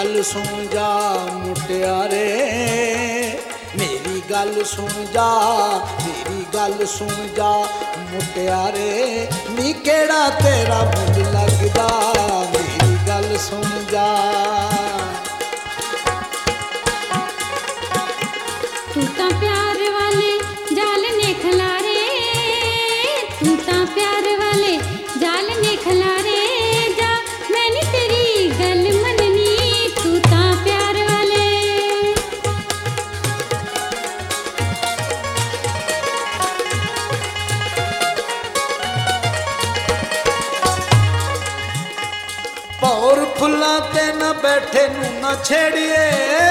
गल सुन जा मुटियारे, मेरी गल सुन जा, मेरी गल सुन जा मुटियारे, नी केड़ा तेरा मुझ लगदा, मेरी गल सुन जा। तू तां प्यार वाले जाल ने खलारे, तू तां प्यार वाले जाल ने खलारे, जा मैं नी तेरी गल मननी, तू तां प्यार वाले। भौर फुल्लां ते न बैठे नू न छेड़िए,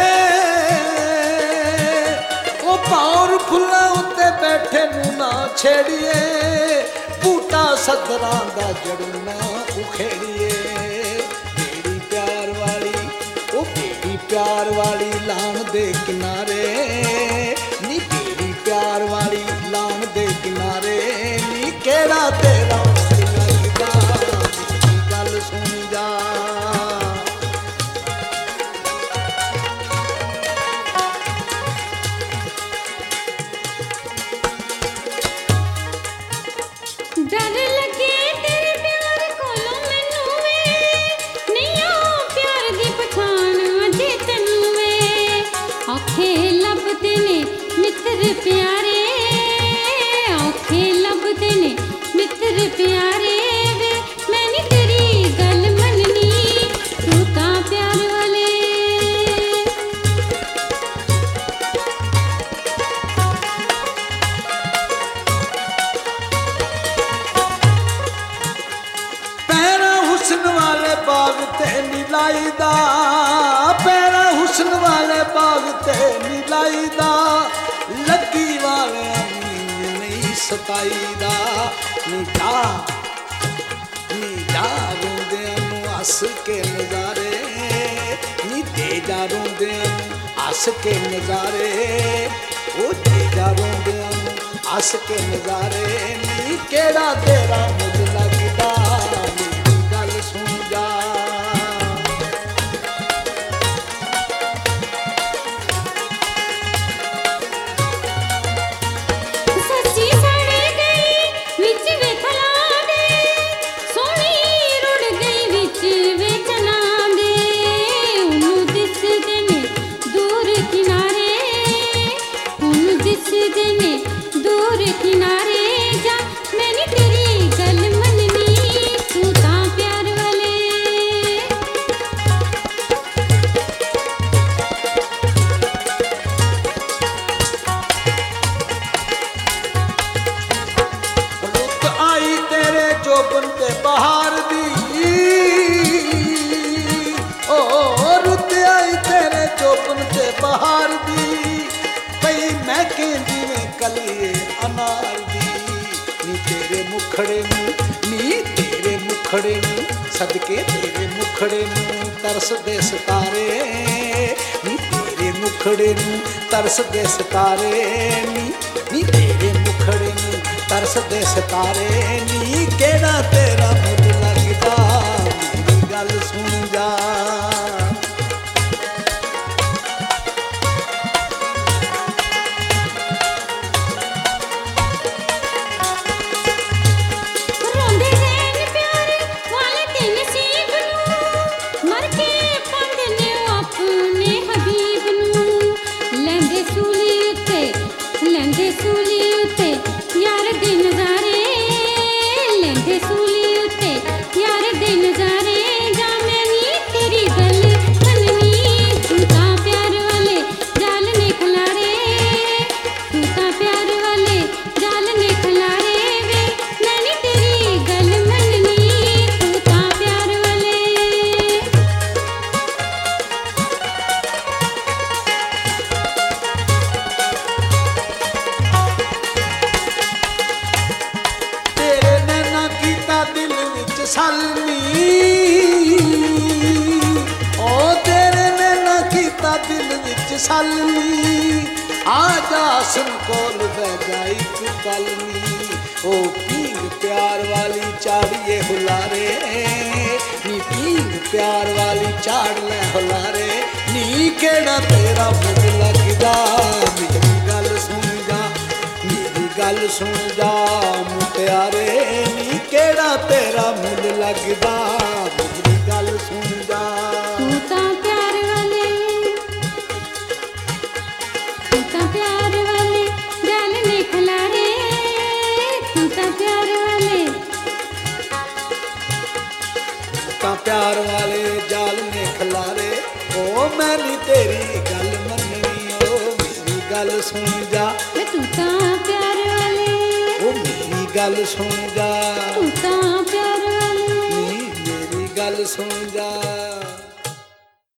भौर फुल्लां उत्ते बैठे नू ना छेड़िए, बूटा सदरां दा जड़ू ना उखेड़िए। बेड़ी प्यार वाली ओ बेड़ी प्यार वाली लान दे किनारे, नी बेड़ी प्यार वाली लान दे किनारे, नी केड़ा तेरा लगदा, मेरी गल सुन जा। डर लगे तेरे प्यार कोलों मैनू वे, नहीं आ प्यार दी पछाण अजे तैनू वे, औखे लभदे ने मित्र प्यारे, औखे लभदे ने मित्र प्यारे, वे मैं नी तेरी गल मननी, तू तां प्यार वाले। हुस्न वाले बाग ते नीलाई दा, पैरा हुस्न वाले बाग ते नीलाई दा, लगी वाले नहीं सताई दा, नी जा रोंदियां नू हस के नजारे, नी दे जा रोंदियां नू हस के नजारे, ओ दे जा रोंदियां नू हस के नजारे, नी केड़ा तेरा मुझ लगदा, सुन जा। सच्ची सड़ गई विच वे थला दे, सोहनी रुड़ गई विच वे चना दे, उन्नू दिसदे ने दूर किनारे, उन्नू दिसदे ने दूर किनारे, जा मैं नी तेरी गल मननी, तू तां प्यार वाले। रुत आई तेरे जोबन ते बहार दी, ओ रुत आई तेरे जोबन ते बहार दी, पई मैं कहंदी में कलिए अनार दी, नी तेरे मुखड़े नू, नी तेरे मुखड़े नू सदके तेरे मुखड़े नू तरस दे सितारे, नी तेरे मुखड़े नू तरस दे सितारे, नी तेरे मुखड़े नू तरस दे सितारे, नी केड़ा तेरा मुझ लगदा, मेरी गल सुन जा। रोंदे रैन प्यार वाले ते नसीब नू, मर के पांदे ने अपने हबीब नू, लैंदे सूली उत्ते, लैंदे सूली उत्ते यार दे नज़ारे, लैंदे सूली उत्ते यार दे नज़ारे, जा मैं नी तेरी गल मननी, तू तां प्यार वाले जाल ने खलारे, तू तां प्यार वाले जाल ने खलारे, वे मैं नी तेरी गल मननी, तू तां प्यार वाले। तेरे नैना कीता दिल विच सलमी, ओ तेरे नैना कीता दिल विच सलमी, आजा सुन कोल बह जाई तू कलमी, ओ पींग प्यार वाली चाड़िए हुलारे, नी पींग प्यार वाली झाड़ ले हुलारे नी केड़ा तेरा मुझ लगदा मेरी गल सुन जा मेरी गल सुन जा मुटियारे नी केड़ा तेरा मुझ लगदा मेरी गल सुन जा तू तां प्यार वाले तू तां प्यार वाले जाल ने खिलारे तू तां प्यार वाले ਤਾਂ प्यार वाले जाल ने खिलारे ओ मैं नी तेरी गल मननी ओ मेरी गल सुन जा वे तू तां प्यार वाले ओ मेरी गल सुन जा तू तां प्यार वाले नी मेरी गल सुन जा।